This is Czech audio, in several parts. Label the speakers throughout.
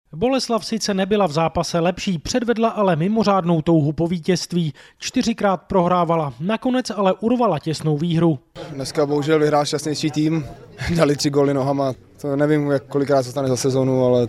Speaker 1: Boleslav sice nebyla v zápase lepší, předvedla ale mimořádnou touhu po vítězství. 4krát prohrávala, nakonec ale urvala těsnou výhru.
Speaker 2: Dneska bohužel vyhrál šťastnější tým, dali 3 góly nohama. To nevím, kolikrát se stane za sezonu, ale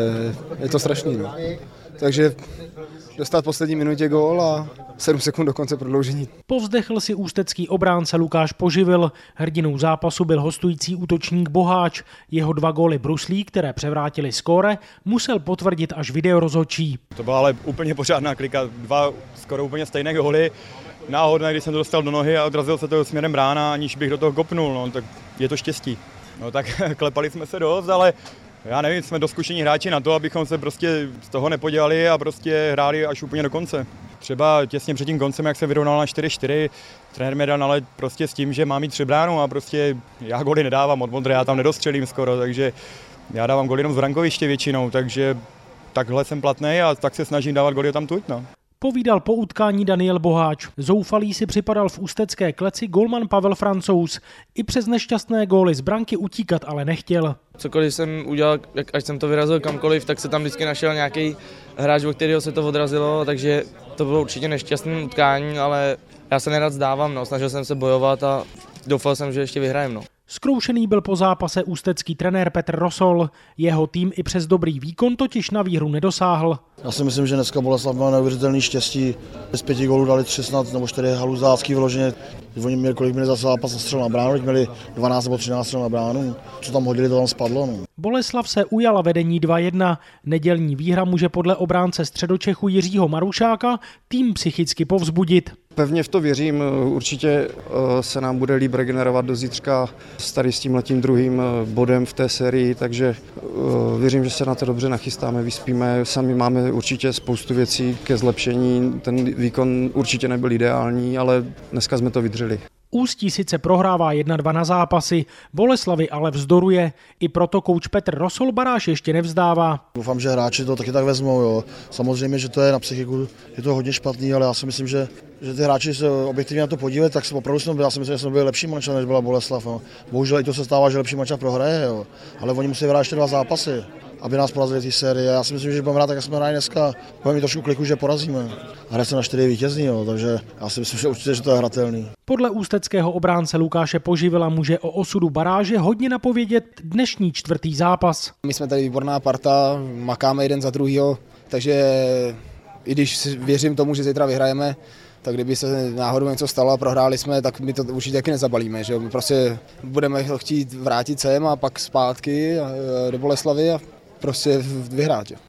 Speaker 2: je to strašný. No. Takže dostat v poslední minutě gól a 7 sekund do konce prodloužení.
Speaker 1: Povzdechl si ústecký obránce Lukáš Poživil. Hrdinou zápasu byl hostující útočník Boháč. Jeho 2 góly bruslí, které převrátily skóre, musel potvrdit až videorozhodčí.
Speaker 3: To byla ale úplně pořádná klika, 2 skoro úplně stejné góly. Náhodně, když jsem to dostal do nohy a odrazil se to směrem brána, aniž bych do toho kopnul, no, tak je to štěstí. No tak klepali jsme se dost, ale já nevím, jsme doskušení hráči na to, abychom se prostě z toho nepodělali a prostě hráli až úplně do konce. Třeba těsně před tím koncem, jak se vyrovnal na 4-4, trenér mě dal ale prostě s tím, že mám mít 3 bránu a prostě já góly nedávám od modré, já tam nedostřelím skoro, takže já dávám góly jenom z brankoviště většinou, takže takhle jsem platnej a tak se snažím dávat góly tam tuď, no.
Speaker 1: Povídal po utkání Daniel Boháč. Zoufalý si připadal v ústecké kleci golman Pavel Francouz. I přes nešťastné góly z branky utíkat ale nechtěl.
Speaker 4: Cokoliv jsem udělal, až jsem to vyrazil kamkoliv, tak se tam vždycky našel nějaký hráč, od kterého se to odrazilo, takže to bylo určitě nešťastné utkání, ale já se nerad zdávám, no. Snažil jsem se bojovat a doufal jsem, že ještě vyhrajem. No.
Speaker 1: Zkroušený byl po zápase ústecký trenér Petr Rosol. Jeho tým i přes dobrý výkon totiž na výhru nedosáhl.
Speaker 5: Já si myslím, že dneska Boleslav má neuvěřitelný štěstí. Z 5 gólů dali 16 nebo 4 haluzácký vyloženě. Oni měli kolik měli za zápas na střel na bránu, měli 12 nebo 13 střel na bránu. Co tam hodili, to tam spadlo. No.
Speaker 1: Boleslav se ujala vedení 2-1. Nedělní výhra může podle obránce Středočechu Jiřího Marušáka tým psychicky povzbudit.
Speaker 6: Pevně v to věřím, určitě se nám bude líp regenerovat do zítřka s tady s tímhletím druhým bodem v té sérii, takže věřím, že se na to dobře nachystáme, vyspíme, sami máme určitě spoustu věcí ke zlepšení, ten výkon určitě nebyl ideální, ale dneska jsme to vydrželi.
Speaker 1: Ústí sice prohrává 1-2 na zápasy, Boleslavi ale vzdoruje. I proto kouč Petr Rosol baráž ještě nevzdává.
Speaker 5: Doufám, že hráči to taky tak vezmou. Jo. Samozřejmě, že to je na psychiku, je to hodně špatný, ale já si myslím, že ty hráči se objektivně na to podívat, tak se opravdu já si myslím, že jsme byli lepší manča, než byla Boleslav. Jo. Bohužel i to se stává, že lepší manča prohraje, jo. Ale oni musí vyhrát ještě 2 zápasy, aby nás porazili té série. Já si myslím, že budeme hrát tak, jak jsme hráli dneska, budeme mít trošku kliku, že porazíme. Hraje se na 4 vítězný, jo, takže já si myslím, že určitě že to je hratelný.
Speaker 1: Podle ústeckého obránce Lukáše Poživila může o osudu baráže hodně napovědět dnešní 4. zápas.
Speaker 2: My jsme tady výborná parta, makáme jeden za druhýho, takže i když věřím tomu, že zítra vyhrajeme, tak kdyby se náhodou něco stalo a prohráli jsme, tak my to určitě taky nezabalíme. Že? My prostě budeme chtít vrátit sem a pak zpátky do Boleslavy a prostě vyhrát.